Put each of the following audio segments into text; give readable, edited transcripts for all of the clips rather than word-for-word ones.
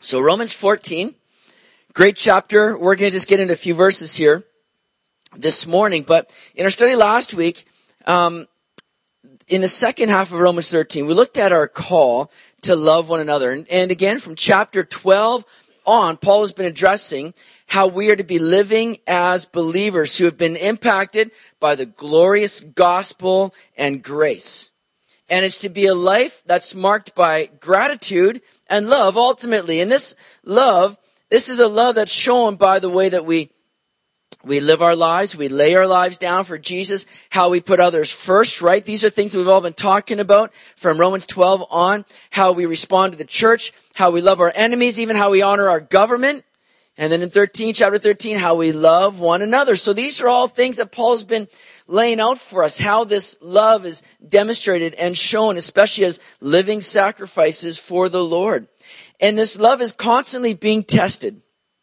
So Romans 14, great chapter. We're going to just get into a few verses here this morning. But in our study last week, in the second half of Romans 13, we looked at our call to love one another. And again, from chapter 12 on, Paul has been addressing how we are to be living as believers who have been impacted by the glorious gospel and grace. And it's to be a life that's marked by gratitude and love ultimately. And this is a love that's shown by the way that we live our lives, we lay our lives down for Jesus, how we put others first, right? These are things that we've all been talking about from Romans 12 on, how we respond to the church, how we love our enemies, even how we honor our government. And then in chapter 13, how we love one another. So these are all things that Paul's been laying out for us, how this love is demonstrated and shown, especially as living sacrifices for the Lord. And this love is constantly being tested.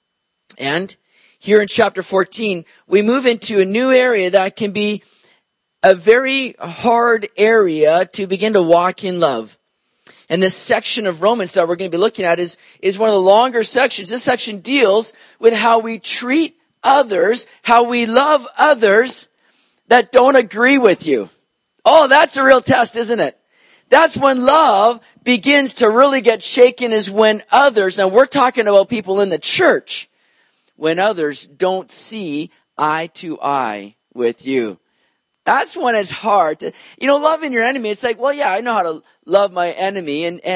And here in chapter 14, we move into a new area that can be a very hard area to begin to walk in love. And this section of Romans that we're going to be looking at is one of the longer sections. This section deals with how we treat others, how we love others that don't agree with you. Oh, that's a real test, isn't it? That's when love begins to really get shaken, is when others, and we're talking about people in the church, when others don't see eye to eye with you. That's when it's hard to, loving your enemy. It's like, well, yeah, I know how to love my enemy. And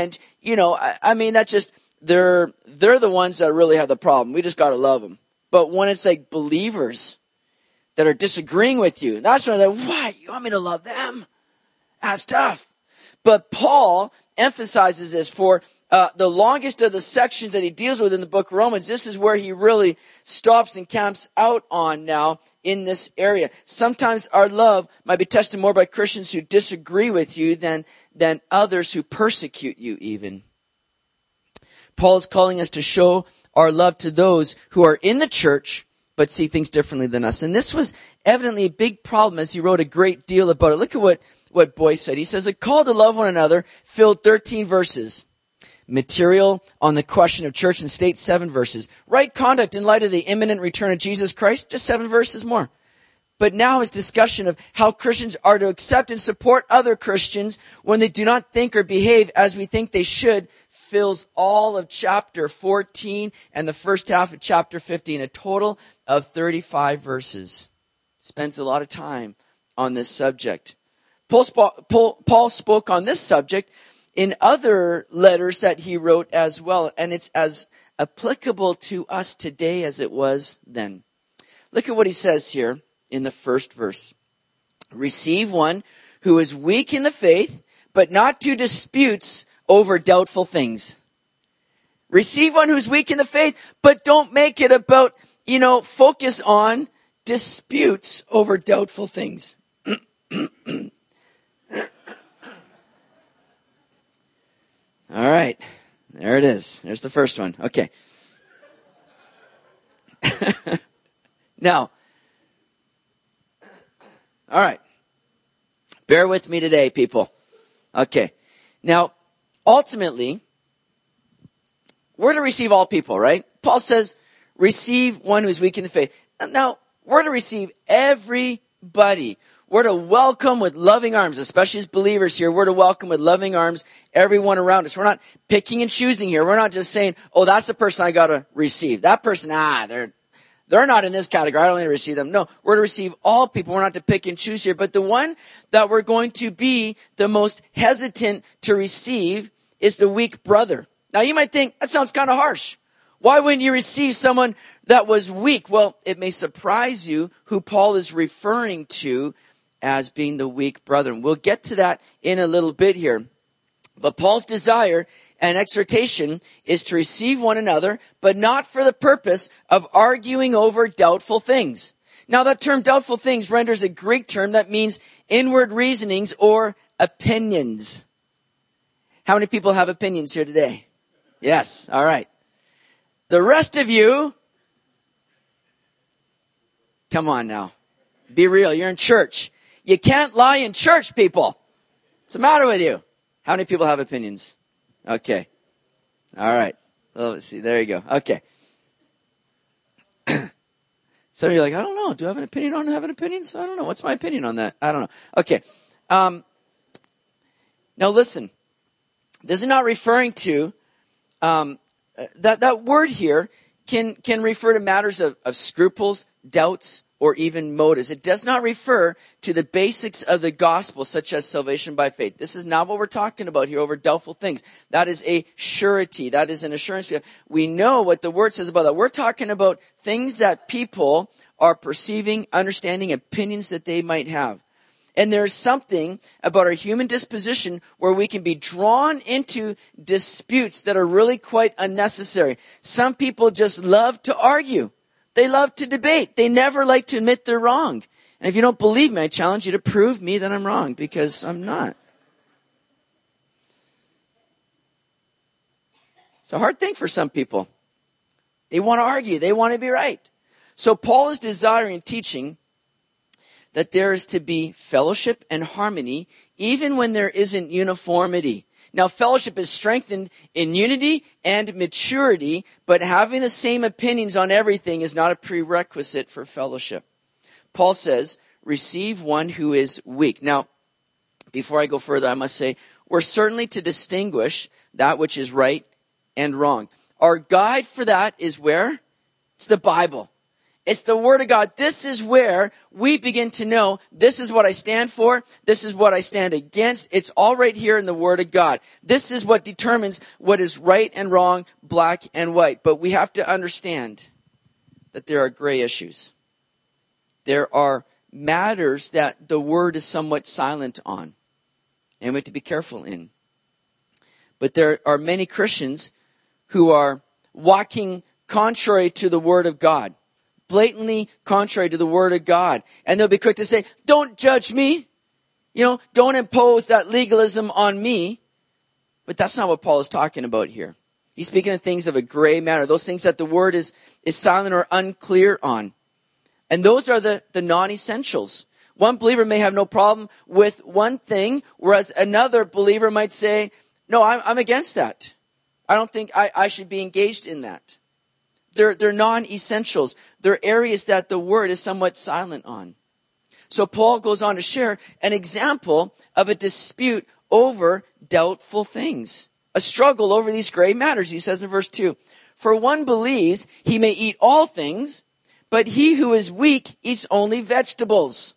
that's just, they're the ones that really have the problem. We just got to love them. But when it's like believers that are disagreeing with you, that's when they're like, why? You want me to love them? That's tough. But Paul emphasizes this for the longest of the sections that he deals with in the book of Romans. This is where he really stops and camps out on now in this area. Sometimes our love might be tested more by Christians who disagree with you than others who persecute you even. Paul is calling us to show our love to those who are in the church but see things differently than us. And this was evidently a big problem as he wrote a great deal about it. Look at what Boyce said. He says, a call to love one another filled 13 verses. Material on the question of church and state, 7 verses. Right conduct in light of the imminent return of Jesus Christ, just 7 verses more. But now his discussion of how Christians are to accept and support other Christians when they do not think or behave as we think they should fills all of chapter 14 and the first half of chapter 15, a total of 35 verses. Spends a lot of time on this subject. Paul spoke on this subject in other letters that he wrote as well, and it's as applicable to us today as it was then. Look at what he says here in the first verse. Receive one who is weak in the faith, but not to disputes over doubtful things. Receive one who's weak in the faith, but don't make it about, focus on disputes over doubtful things. All right. There it is. There's the first one. Okay. Now, all right. Bear with me today, people. Okay. Now, ultimately, we're to receive all people, right? Paul says, receive one who's weak in the faith. Now, we're to receive everybody. We're to welcome with loving arms, especially as believers here. We're to welcome with loving arms everyone around us. We're not picking and choosing here. We're not just saying, oh, that's the person I got to receive. That person, they're not in this category. I don't need to receive them. No, we're to receive all people. We're not to pick and choose here. But the one that we're going to be the most hesitant to receive is the weak brother. Now, you might think, that sounds kind of harsh. Why wouldn't you receive someone that was weak? Well, it may surprise you who Paul is referring to as being the weak brother. And we'll get to that in a little bit here. But Paul's desire and exhortation is to receive one another, but not for the purpose of arguing over doubtful things. Now, that term doubtful things renders a Greek term that means inward reasonings or opinions. How many people have opinions here today? Yes. All right. The rest of you, come on now. Be real. You're in church. You can't lie in church, people. What's the matter with you? How many people have opinions? Okay. All right. Well, let's see. There you go. Okay. So you're like, I don't know. Do I have an opinion on having opinions? I don't know. What's my opinion on that? I don't know. Okay. Now listen. This is not referring to that word here can refer to matters of scruples, doubts, or even motives. It does not refer to the basics of the gospel, such as salvation by faith. This is not what we're talking about here over doubtful things. That is a surety. That is an assurance. We know what the word says about that. We're talking about things that people are perceiving, understanding, opinions that they might have. And there's something about our human disposition where we can be drawn into disputes that are really quite unnecessary. Some people just love to argue. They love to debate. They never like to admit they're wrong. And if you don't believe me, I challenge you to prove me that I'm wrong, because I'm not. It's a hard thing for some people. They want to argue. They want to be right. So Paul is desiring, teaching, that there is to be fellowship and harmony even when there isn't uniformity. Now, fellowship is strengthened in unity and maturity, but having the same opinions on everything is not a prerequisite for fellowship. Paul says, receive one who is weak. Now, before I go further, I must say, we're certainly to distinguish that which is right and wrong. Our guide for that is where? It's the Bible. It's the Word of God. This is where we begin to know this is what I stand for. This is what I stand against. It's all right here in the Word of God. This is what determines what is right and wrong, black and white. But we have to understand that there are gray issues. There are matters that the Word is somewhat silent on, and we have to be careful in. But there are many Christians who are walking contrary to the Word of God. Blatantly contrary to the Word of God. And they'll be quick to say, don't judge me. Don't impose that legalism on me. But that's not what Paul is talking about here. He's speaking of things of a gray matter. Those things that the Word is silent or unclear on. And those are the non-essentials. One believer may have no problem with one thing, whereas another believer might say, no, I'm against that. I don't think I should be engaged in that. They're non-essentials. They're areas that the Word is somewhat silent on. So Paul goes on to share an example of a dispute over doubtful things. A struggle over these gray matters. He says in verse 2, for one believes he may eat all things, but he who is weak eats only vegetables.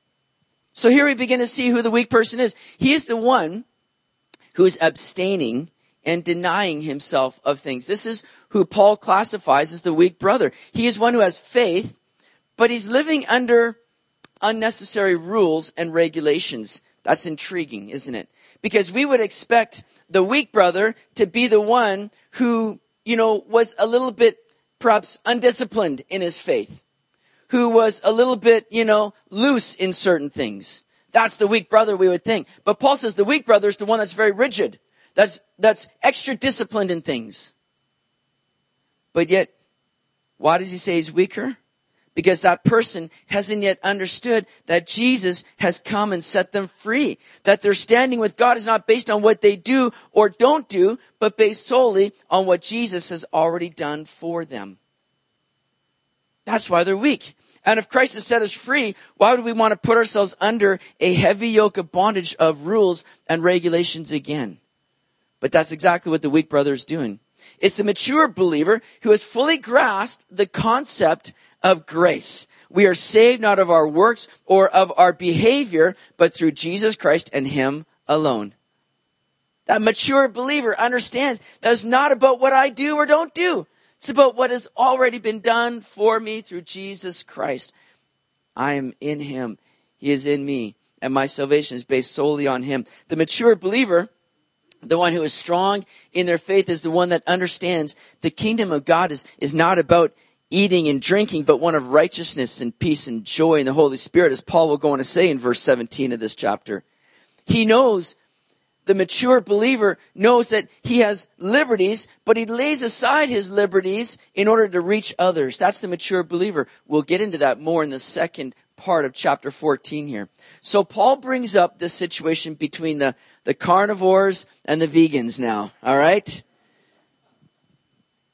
So here we begin to see who the weak person is. He is the one who is abstaining and denying himself of things. This is who Paul classifies as the weak brother. He is one who has faith, but he's living under unnecessary rules and regulations. That's intriguing, isn't it? Because we would expect the weak brother to be the one who, was a little bit perhaps undisciplined in his faith, who was a little bit, loose in certain things. That's the weak brother, we would think. But Paul says the weak brother is the one that's very rigid. That's extra disciplined in things. But yet, why does he say he's weaker? Because that person hasn't yet understood that Jesus has come and set them free. That their standing with God is not based on what they do or don't do, but based solely on what Jesus has already done for them. That's why they're weak. And if Christ has set us free, why would we want to put ourselves under a heavy yoke of bondage of rules and regulations again? But that's exactly what the weak brother is doing. It's the mature believer who has fully grasped the concept of grace. We are saved not of our works or of our behavior, but through Jesus Christ and Him alone. That mature believer understands that it's not about what I do or don't do. It's about what has already been done for me through Jesus Christ. I am in Him. He is in me. And my salvation is based solely on Him. The mature believer, the one who is strong in their faith, is the one that understands the kingdom of God is not about eating and drinking, but one of righteousness and peace and joy in the Holy Spirit, as Paul will go on to say in verse 17 of this chapter. He knows, the mature believer knows that he has liberties, but he lays aside his liberties in order to reach others. That's the mature believer. We'll get into that more in the second part of chapter 14 here. So Paul brings up this situation between the carnivores and the vegans now. All right?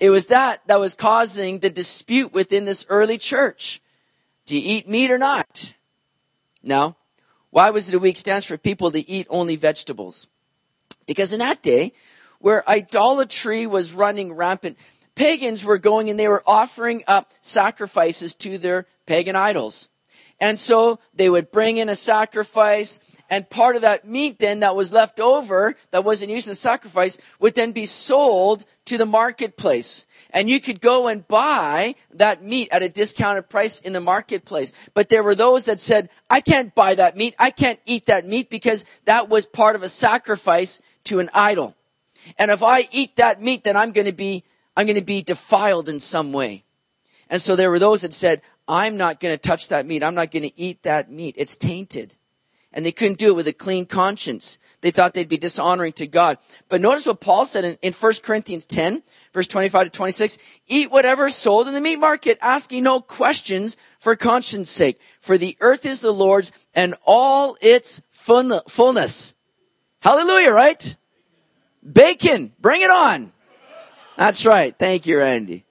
It was that was causing the dispute within this early church. Do you eat meat or not? No. Why was it a weak stance for people to eat only vegetables? Because in that day, where idolatry was running rampant, pagans were going and they were offering up sacrifices to their pagan idols. And so they would bring in a sacrifice, and part of that meat then that was left over, that wasn't used in the sacrifice, would then be sold to the marketplace. And you could go and buy that meat at a discounted price in the marketplace. But there were those that said, I can't buy that meat. I can't eat that meat because that was part of a sacrifice to an idol. And if I eat that meat, then I'm going to be defiled in some way. And so there were those that said, I'm not going to touch that meat. I'm not going to eat that meat. It's tainted. And they couldn't do it with a clean conscience. They thought they'd be dishonoring to God. But notice what Paul said in 1 Corinthians 10, verse 25 to 26. Eat whatever is sold in the meat market, asking no questions for conscience sake. For the earth is the Lord's and all its fullness. Hallelujah, right? Bacon, bring it on. That's right. Thank you, Randy.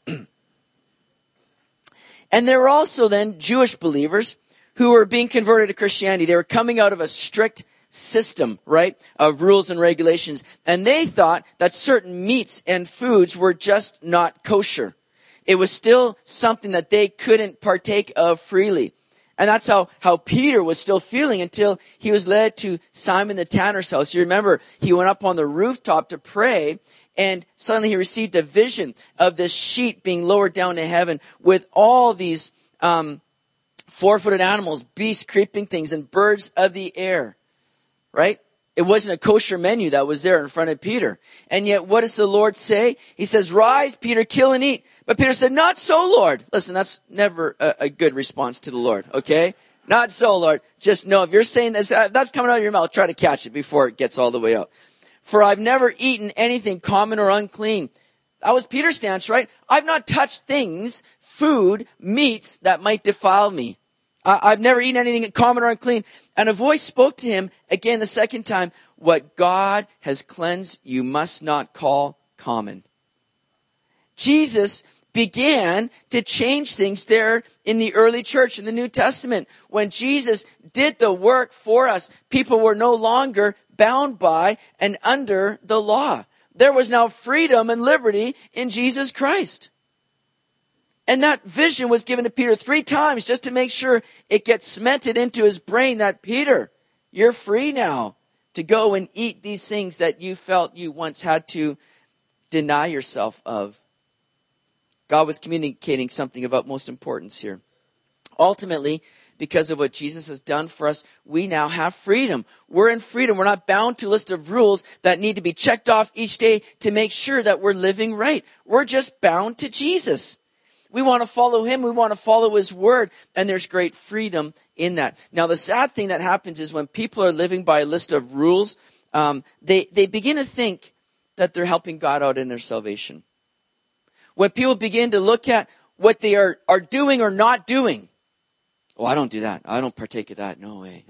And there were also then Jewish believers who were being converted to Christianity. They were coming out of a strict system, right, of rules and regulations. And they thought that certain meats and foods were just not kosher. It was still something that they couldn't partake of freely. And that's how Peter was still feeling until he was led to Simon the tanner's house. You remember, he went up on the rooftop to pray, and suddenly he received a vision of this sheet being lowered down to heaven with all these four-footed animals, beasts, creeping things, and birds of the air. Right? It wasn't a kosher menu that was there in front of Peter. And yet, what does the Lord say? He says, rise, Peter, kill and eat. But Peter said, not so, Lord. Listen, that's never a good response to the Lord, okay? Not so, Lord. Just know, if you're saying this, that's coming out of your mouth, try to catch it before it gets all the way out. For I've never eaten anything common or unclean. That was Peter's stance, right? I've not touched things, food, meats that might defile me. I've never eaten anything common or unclean. And a voice spoke to him again the second time, what God has cleansed, you must not call common. Jesus began to change things there in the early church in the New Testament. When Jesus did the work for us, people were no longer bound by and under the law. There was now freedom and liberty in Jesus Christ. And that vision was given to Peter 3 times just to make sure it gets cemented into his brain that, Peter, you're free now to go and eat these things that you felt you once had to deny yourself of. God was communicating something of utmost importance here. Ultimately, because of what Jesus has done for us, we now have freedom. We're in freedom. We're not bound to a list of rules that need to be checked off each day to make sure that we're living right. We're just bound to Jesus. We want to follow him. We want to follow his word. And there's great freedom in that. Now, the sad thing that happens is when people are living by a list of rules, they begin to think that they're helping God out in their salvation. When people begin to look at what they are doing or not doing. Oh, I don't do that. I don't partake of that. No way.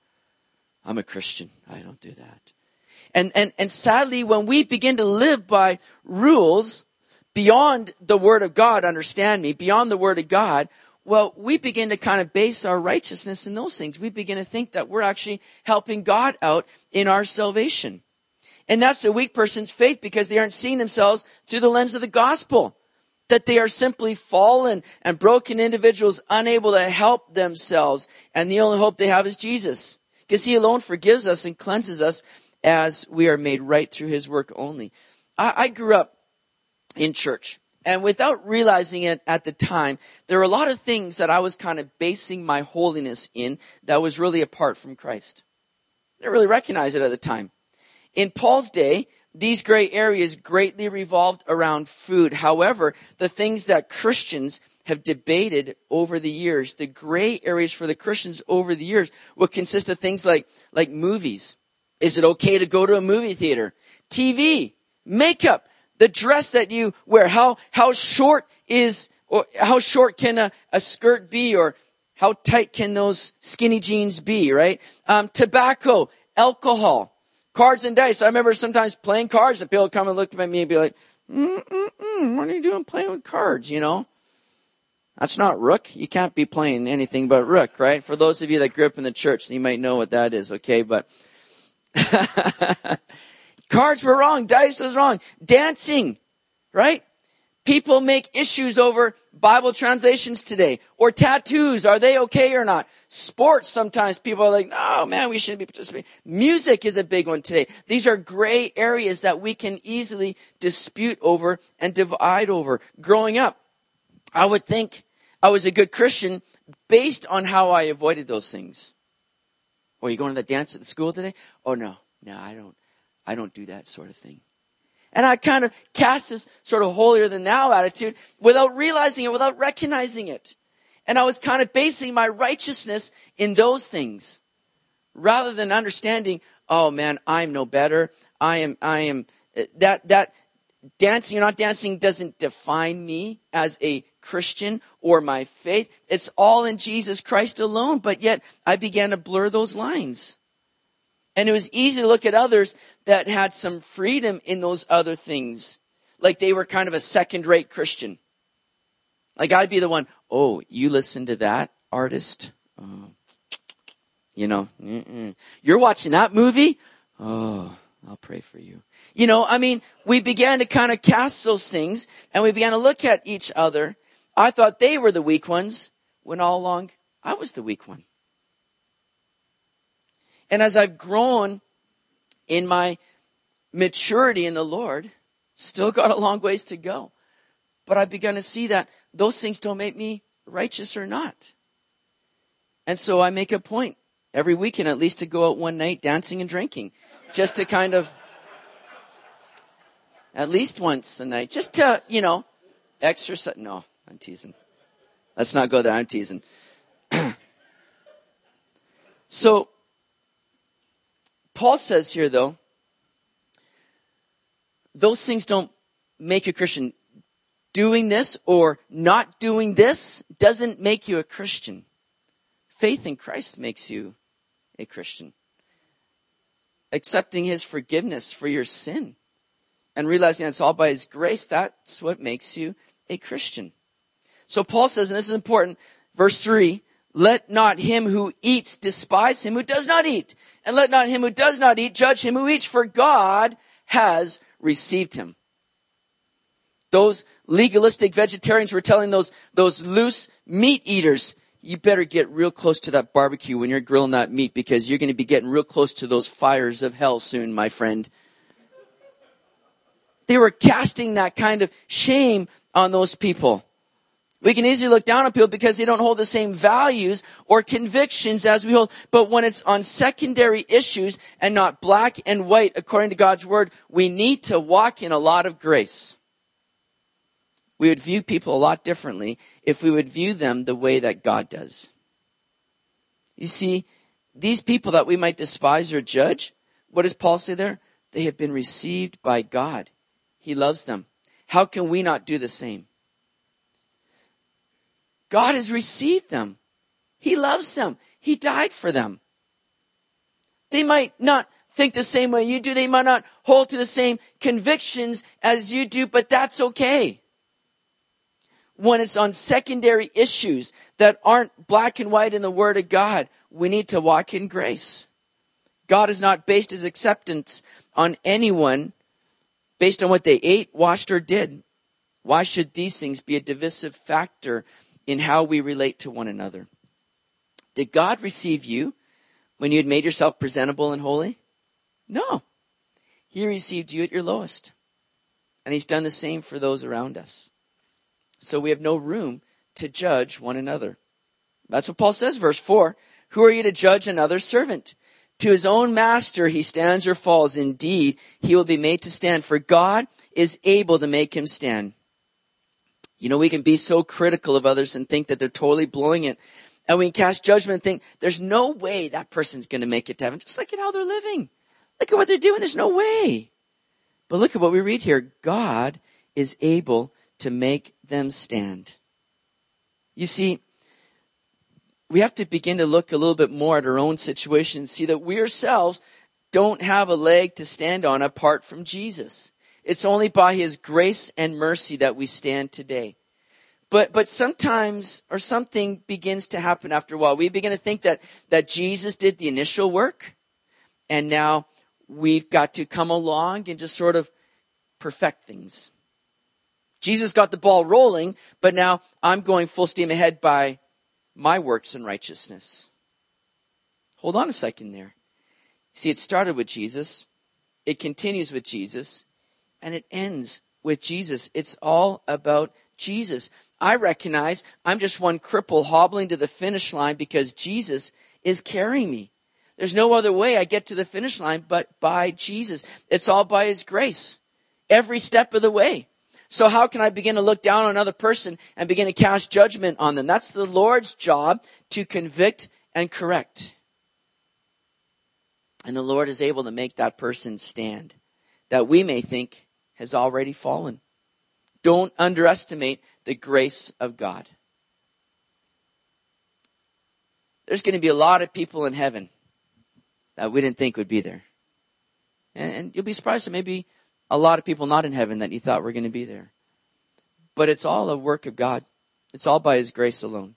I'm a Christian. I don't do that. And sadly, when we begin to live by rules beyond the Word of God, understand me, beyond the Word of God, well, we begin to kind of base our righteousness in those things. We begin to think that we're actually helping God out in our salvation. And that's a weak person's faith because they aren't seeing themselves through the lens of the gospel. That they are simply fallen and broken individuals unable to help themselves. And the only hope they have is Jesus. Because he alone forgives us and cleanses us as we are made right through his work only. I grew up in church. And without realizing it at the time, there were a lot of things that I was kind of basing my holiness in that was really apart from Christ. I didn't really recognize it at the time. In Paul's day, these gray areas greatly revolved around food. However, the things that Christians have debated over the years, the gray areas for the Christians over the years, would consist of things like movies. Is it okay to go to a movie theater? TV, makeup, the dress that you wear. How short can a skirt be, or how tight can those skinny jeans be, right? Tobacco, alcohol. Cards and dice. I remember sometimes playing cards and people would come and look at me and be like, what are you doing playing with cards, That's not rook. You can't be playing anything but rook, right? For those of you that grew up in the church, you might know what that is, okay? But cards were wrong. Dice was wrong. Dancing, right? People make issues over Bible translations today. Or tattoos. Are they okay or not? Sports, sometimes people are like, no, man, we shouldn't be participating. Music is a big one today. These are gray areas that we can easily dispute over and divide over. Growing up, I would think I was a good Christian based on how I avoided those things. Oh, you going to the dance at the school today? Oh, no, I don't do that sort of thing. And I kind of cast this sort of holier than thou attitude without realizing it, without recognizing it. And I was kind of basing my righteousness in those things rather than understanding, oh man, I'm no better. That dancing or not dancing doesn't define me as a Christian or my faith. It's all in Jesus Christ alone. But yet I began to blur those lines. And it was easy to look at others that had some freedom in those other things. Like they were kind of a second-rate Christian. Like I'd be the one, oh, you listen to that artist? Oh, you're watching that movie? Oh, I'll pray for you. We began to kind of cast those things and we began to look at each other. I thought they were the weak ones when all along I was the weak one. And as I've grown in my maturity in the Lord, still got a long ways to go. But I've begun to see that those things don't make me righteous or not. And so I make a point every weekend at least to go out one night dancing and drinking. Just to kind of, at least once a night, just to, exercise. No, I'm teasing. Let's not go there, I'm teasing. So, Paul says here, though, those things don't make you a Christian. Doing this or not doing this doesn't make you a Christian. Faith in Christ makes you a Christian. Accepting his forgiveness for your sin and realizing it's all by his grace, that's what makes you a Christian. So Paul says, and this is important, verse 3, let not him who eats despise him who does not eat. And let not him who does not eat judge him who eats, for God has received him. Those legalistic vegetarians were telling those loose meat eaters, you better get real close to that barbecue when you're grilling that meat because you're going to be getting real close to those fires of hell soon, my friend. They were casting that kind of shame on those people. We can easily look down on people because they don't hold the same values or convictions as we hold. But when it's on secondary issues and not black and white, according to God's word, we need to walk in a lot of grace. We would view people a lot differently if we would view them the way that God does. You see, these people that we might despise or judge, what does Paul say there? They have been received by God. He loves them. How can we not do the same? God has received them. He loves them. He died for them. They might not think the same way you do. They might not hold to the same convictions as you do, but that's okay. When it's on secondary issues that aren't black and white in the Word of God, we need to walk in grace. God has not based his acceptance on anyone based on what they ate, washed, or did. Why should these things be a divisive factor in how we relate to one another? Did God receive you when you had made yourself presentable and holy? No. He received you at your lowest. And he's done the same for those around us. So we have no room to judge one another. That's what Paul says, verse 4. Who are you to judge another's servant? To his own master he stands or falls. Indeed, he will be made to stand, for God is able to make him stand. We can be so critical of others and think that they're totally blowing it. And we can cast judgment and think, there's no way that person's going to make it to heaven. Just look at how they're living. Look at what they're doing. There's no way. But look at what we read here. God is able to make them stand. You see, we have to begin to look a little bit more at our own situation and see that we ourselves don't have a leg to stand on apart from Jesus. It's only by his grace and mercy that we stand today. But sometimes, or something begins to happen after a while. We begin to think that Jesus did the initial work, and now we've got to come along and just sort of perfect things. Jesus got the ball rolling, but now I'm going full steam ahead by my works and righteousness. Hold on a second there. See, it started with Jesus, it continues with Jesus, and it ends with Jesus. It's all about Jesus. I recognize I'm just one cripple hobbling to the finish line because Jesus is carrying me. There's no other way I get to the finish line but by Jesus. It's all by his grace, every step of the way. So how can I begin to look down on another person and begin to cast judgment on them? That's the Lord's job, to convict and correct. And the Lord is able to make that person stand that we may think has already fallen. Don't underestimate the grace of God. There's going to be a lot of people in heaven that we didn't think would be there. And you'll be surprised that maybe a lot of people not in heaven that you thought were going to be there. But it's all a work of God. It's all by his grace alone.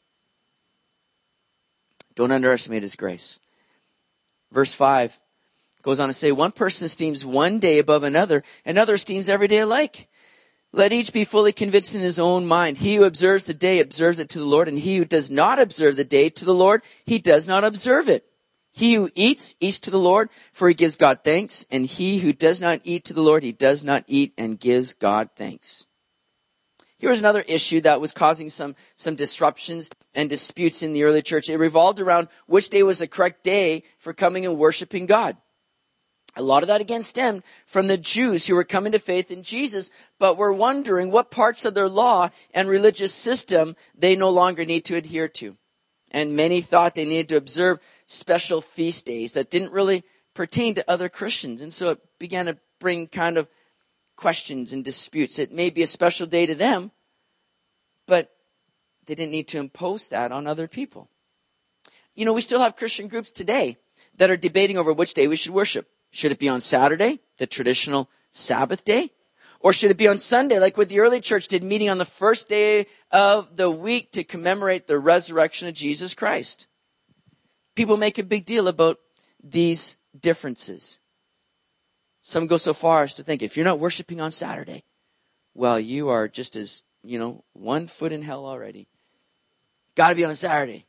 Don't underestimate his grace. Verse 5 goes on to say, one person esteems one day above another, and another esteems every day alike. Let each be fully convinced in his own mind. He who observes the day observes it to the Lord, and he who does not observe the day to the Lord, he does not observe it. He who eats to the Lord, for he gives God thanks, and he who does not eat to the Lord, he does not eat and gives God thanks. Here was another issue that was causing some disruptions and disputes in the early church. It revolved around which day was the correct day for coming and worshiping God. A lot of that again stemmed from the Jews who were coming to faith in Jesus, but were wondering what parts of their law and religious system they no longer need to adhere to. And many thought they needed to observe special feast days that didn't really pertain to other Christians. And so it began to bring kind of questions and disputes. It may be a special day to them, but they didn't need to impose that on other people. You know, we still have Christian groups today that are debating over which day we should worship. Should it be on Saturday, the traditional Sabbath day? Or should it be on Sunday, like what the early church did, meeting on the first day of the week to commemorate the resurrection of Jesus Christ? People make a big deal about these differences. Some go so far as to think, if you're not worshiping on Saturday, well, you are just as, 1 foot in hell already. Got to be on Saturday.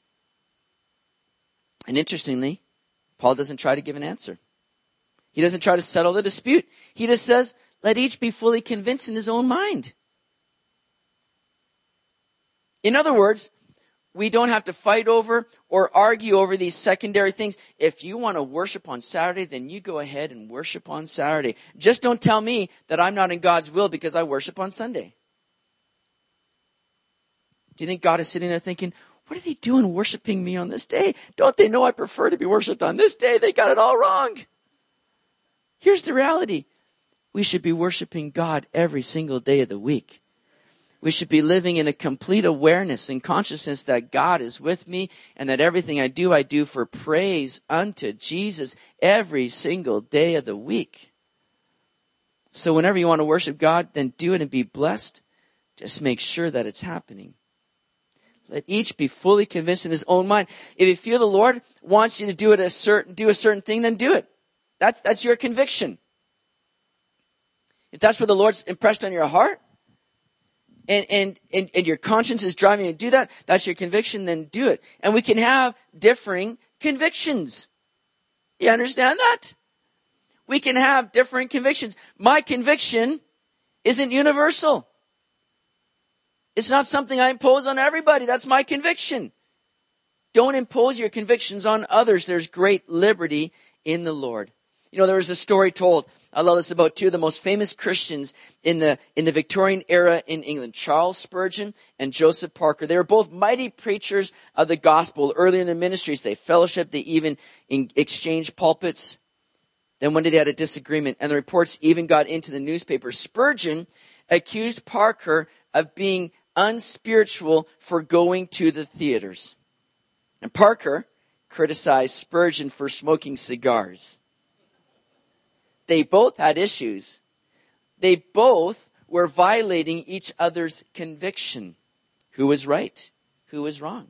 And interestingly, Paul doesn't try to give an answer. He doesn't try to settle the dispute. He just says, let each be fully convinced in his own mind. In other words, we don't have to fight over or argue over these secondary things. If you want to worship on Saturday, then you go ahead and worship on Saturday. Just don't tell me that I'm not in God's will because I worship on Sunday. Do you think God is sitting there thinking, what are they doing worshiping me on this day? Don't they know I prefer to be worshiped on this day? They got it all wrong. Here's the reality. We should be worshiping God every single day of the week. We should be living in a complete awareness and consciousness that God is with me and that everything I do for praise unto Jesus every single day of the week. So whenever you want to worship God, then do it and be blessed. Just make sure that it's happening. Let each be fully convinced in his own mind. If you feel the Lord wants you to do a certain thing, then do it. That's your conviction. If that's what the Lord's impressed on your heart, and your conscience is driving you to do that, that's your conviction, then do it. And we can have differing convictions. You understand that? We can have different convictions. My conviction isn't universal. It's not something I impose on everybody. That's my conviction. Don't impose your convictions on others. There's great liberty in the Lord. There was a story told, I love this, about two of the most famous Christians in the Victorian era in England, Charles Spurgeon and Joseph Parker. They were both mighty preachers of the gospel. Early in their ministries, they fellowshiped, they even exchanged pulpits. Then one day they had a disagreement, and the reports even got into the newspaper. Spurgeon accused Parker of being unspiritual for going to the theaters. And Parker criticized Spurgeon for smoking cigars. They both had issues, they both were violating each other's conviction. Who was right? Who was wrong?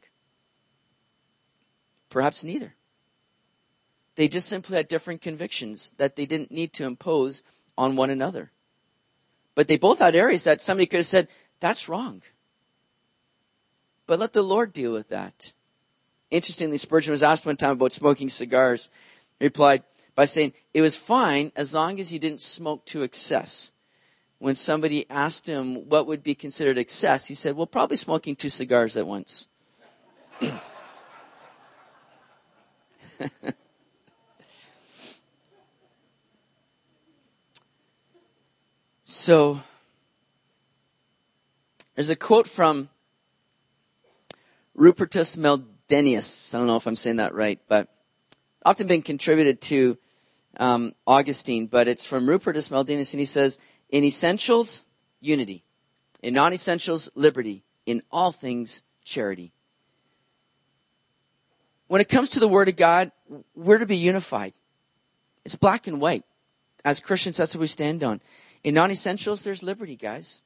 Perhaps neither. They just simply had different convictions that they didn't need to impose on one another. But they both had areas that somebody could have said, that's wrong. But let the Lord deal with that. Interestingly, Spurgeon was asked one time about smoking cigars. He replied by saying, it was fine as long as you didn't smoke to excess. When somebody asked him what would be considered excess, he said, well, probably smoking 2 cigars at once. So, there's a quote from Rupertus Meldenius. I don't know if I'm saying that right, but often been contributed to Augustine, but it's from Rupertus Meldenius, and he says, in essentials, unity. In non-essentials, liberty. In all things, charity. When it comes to the Word of God, we're to be unified. It's black and white. As Christians, that's what we stand on. In non-essentials, there's liberty, guys.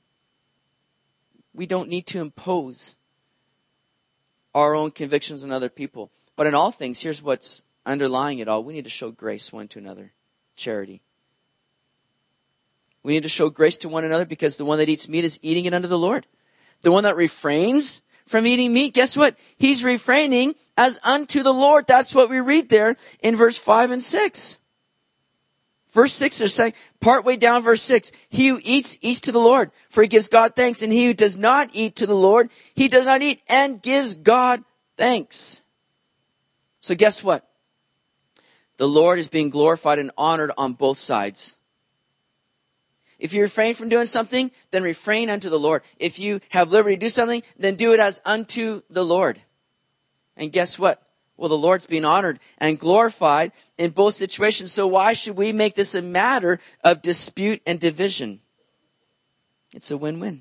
We don't need to impose our own convictions on other people. But in all things, here's what's underlying it all. We need to show grace one to another. Charity. We need to show grace to one another because the one that eats meat is eating it unto the Lord. The one that refrains from eating meat, guess what? He's refraining as unto the Lord. That's what we read there in verse 5 and 6. Verse 6 is saying, partway down verse 6, he who eats to the Lord, for he gives God thanks. And he who does not eat to the Lord, he does not eat and gives God thanks. So guess what? The Lord is being glorified and honored on both sides. If you refrain from doing something, then refrain unto the Lord. If you have liberty to do something, then do it as unto the Lord. And guess what? Well, the Lord's being honored and glorified in both situations. So why should we make this a matter of dispute and division? It's a win-win.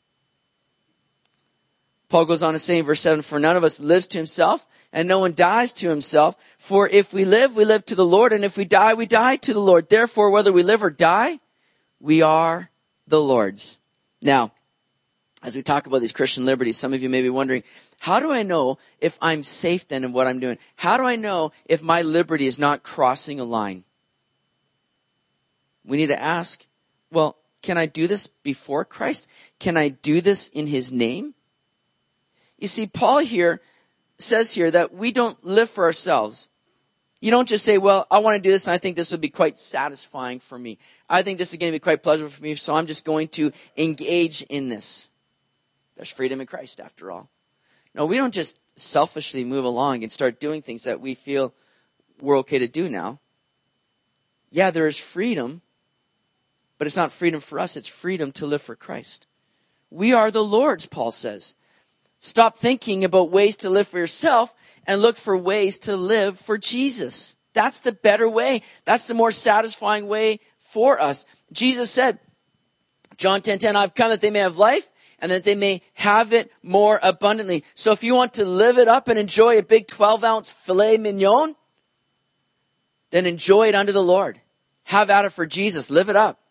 Paul goes on to say in verse 7, for none of us lives to himself, and no one dies to himself. For if we live to the Lord, and if we die to the Lord. Therefore, whether we live or die, we are the Lord's. Now, as we talk about these Christian liberties, some of you may be wondering, how do I know if I'm safe then in what I'm doing? How do I know if my liberty is not crossing a line? We need to ask, well, can I do this before Christ? Can I do this in his name? You see, Paul here says here that we don't live for ourselves. You don't just say, well, I want to do this and I think this would be quite satisfying for me. I think this is going to be quite pleasurable for me, so I'm just going to engage in this. There's freedom in Christ, after all. No, we don't just selfishly move along and start doing things that we feel we're okay to do now. Yeah, there is freedom, but it's not freedom for us. It's freedom to live for Christ. We are the Lord's, Paul says. Stop thinking about ways to live for yourself and look for ways to live for Jesus. That's the better way. That's the more satisfying way for us. Jesus said, John 10:10, I've come that they may have life and that they may have it more abundantly. So if you want to live it up and enjoy a big 12-ounce filet mignon, then enjoy it unto the Lord. Have at it for Jesus. Live it up.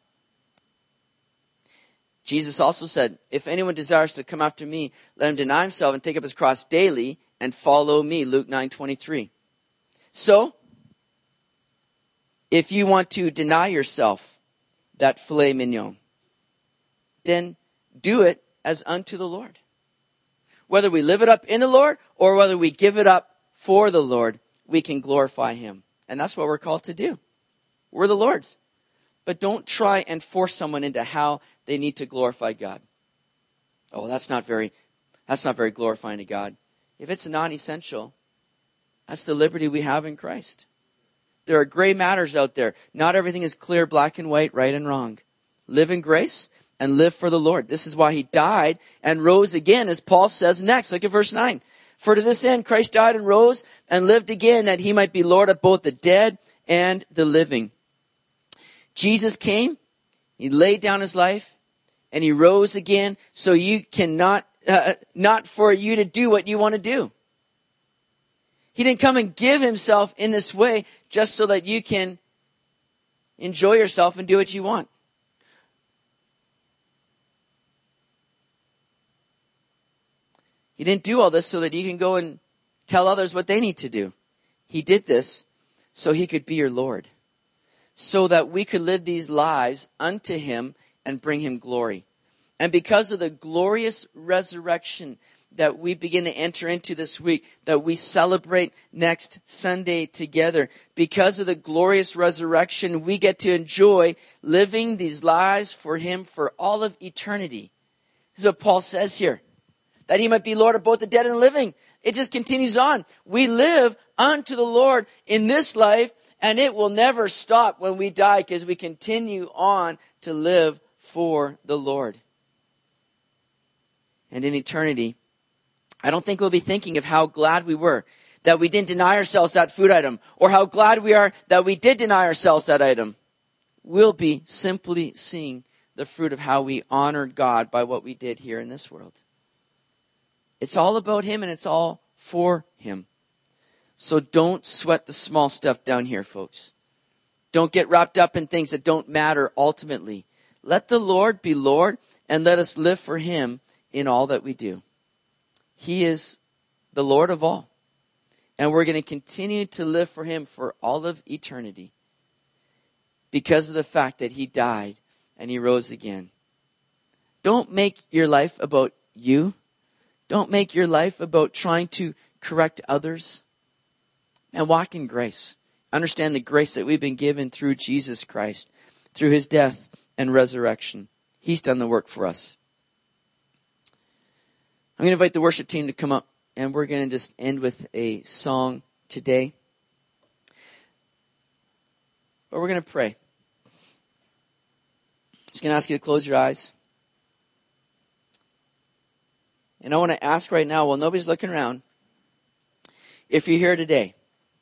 Jesus also said, if anyone desires to come after me, let him deny himself and take up his cross daily and follow me. Luke 9:23. So, if you want to deny yourself that filet mignon, then do it as unto the Lord. Whether we live it up in the Lord or whether we give it up for the Lord, we can glorify him. And that's what we're called to do. We're the Lord's. But don't try and force someone into how they need to glorify God. Oh, that's not very glorifying to God. If it's non-essential, that's the liberty we have in Christ. There are gray matters out there. Not everything is clear, black and white, right and wrong. Live in grace and live for the Lord. This is why he died and rose again, as Paul says next. Look at verse 9. For to this end Christ died and rose and lived again, that he might be Lord of both the dead and the living. Jesus came, he laid down his life, and he rose again, so you cannot, not for you to do what you want to do. He didn't come and give himself in this way just so that you can enjoy yourself and do what you want. He didn't do all this so that you can go and tell others what they need to do. He did this so he could be your Lord, so that we could live these lives unto him and bring him glory. And because of the glorious resurrection that we begin to enter into this week, that we celebrate next Sunday together, because of the glorious resurrection, we get to enjoy living these lives for him for all of eternity. This is what Paul says here, that he might be Lord of both the dead and the living. It just continues on. We live unto the Lord in this life, and it will never stop when we die, because we continue on to live for the Lord. And in eternity, I don't think we'll be thinking of how glad we were that we didn't deny ourselves that food item, or how glad we are that we did deny ourselves that item. We'll be simply seeing the fruit of how we honored God by what we did here in this world. It's all about him, and it's all for him. So don't sweat the small stuff down here, folks. Don't get wrapped up in things that don't matter ultimately. Let the Lord be Lord, and let us live for him in all that we do. He is the Lord of all. And we're going to continue to live for him for all of eternity, because of the fact that he died and he rose again. Don't make your life about you. Don't make your life about trying to correct others. And walk in grace. Understand the grace that we've been given through Jesus Christ, through his death and resurrection. He's done the work for us. I'm going to invite the worship team to come up, and we're going to just end with a song today. But we're going to pray. Just going to ask you to close your eyes. And I want to ask right now, while nobody's looking around, if you're here today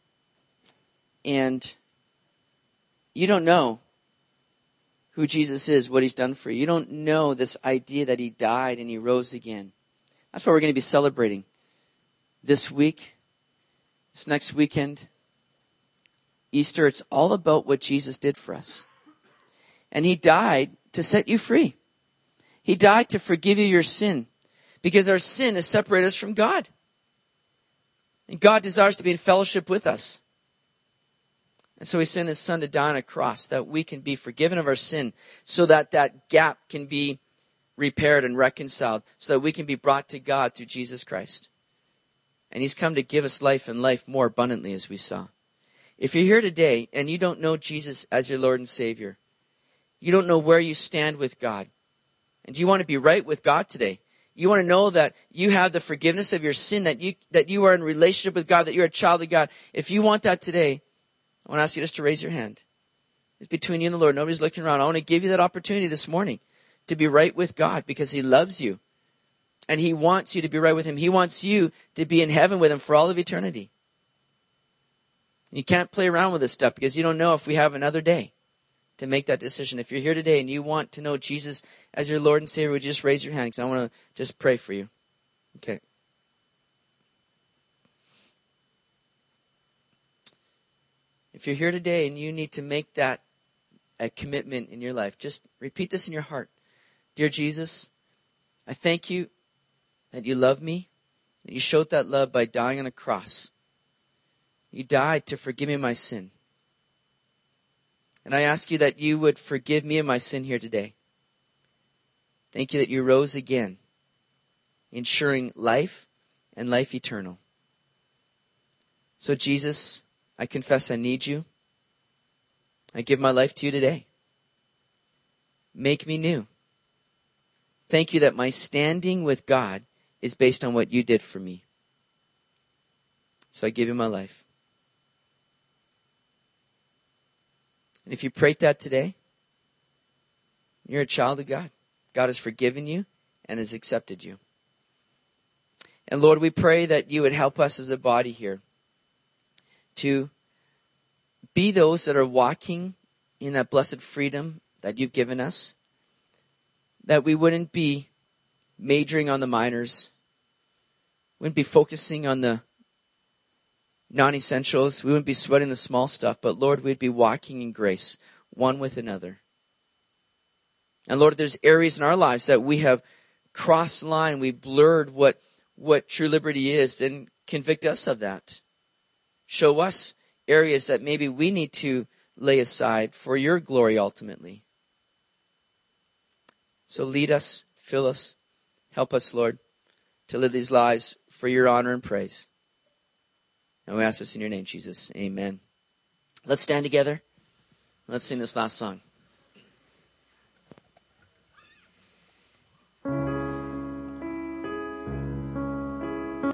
and you don't know who Jesus is, what he's done for you. You don't know this idea that he died and he rose again. That's what we're going to be celebrating this week, this next weekend, Easter. It's all about what Jesus did for us. And he died to set you free. He died to forgive you your sin, because our sin has separated us from God. And God desires to be in fellowship with us. And so he sent his son to die on a cross, that we can be forgiven of our sin, so that that gap can be repaired and reconciled, so that we can be brought to God through Jesus Christ. And he's come to give us life, and life more abundantly, as we saw. If you're here today and you don't know Jesus as your Lord and Savior, you don't know where you stand with God, and you want to be right with God today, you want to know that you have the forgiveness of your sin, that you are in relationship with God, that you're a child of God. If you want that today, I want to ask you just to raise your hand. It's between you and the Lord. Nobody's looking around. I want to give you that opportunity this morning to be right with God, because he loves you. And he wants you to be right with him. He wants you to be in heaven with him for all of eternity. And you can't play around with this stuff, because you don't know if we have another day to make that decision. If you're here today and you want to know Jesus as your Lord and Savior, would you just raise your hand? Because I want to just pray for you. Okay. If you're here today and you need to make that a commitment in your life, just repeat this in your heart. Dear Jesus, I thank you that you love me, that you showed that love by dying on a cross. You died to forgive me my sin. And I ask you that you would forgive me of my sin here today. Thank you that you rose again, ensuring life and life eternal. So Jesus, I confess I need you. I give my life to you today. Make me new. Thank you that my standing with God is based on what you did for me. So I give you my life. And if you prayed that today, you're a child of God. God has forgiven you and has accepted you. And Lord, we pray that you would help us as a body here to be those that are walking in that blessed freedom that you've given us. That we wouldn't be majoring on the minors. Wouldn't be focusing on the non-essentials. We wouldn't be sweating the small stuff. But Lord, we'd be walking in grace, one with another. And Lord, there's areas in our lives that we have crossed the line. We blurred what what true liberty is, then convict us of that. Show us areas that maybe we need to lay aside for your glory ultimately. So lead us, fill us, help us, Lord, to live these lives for your honor and praise. And we ask this in your name, Jesus. Amen. Let's stand together. Let's sing this last song.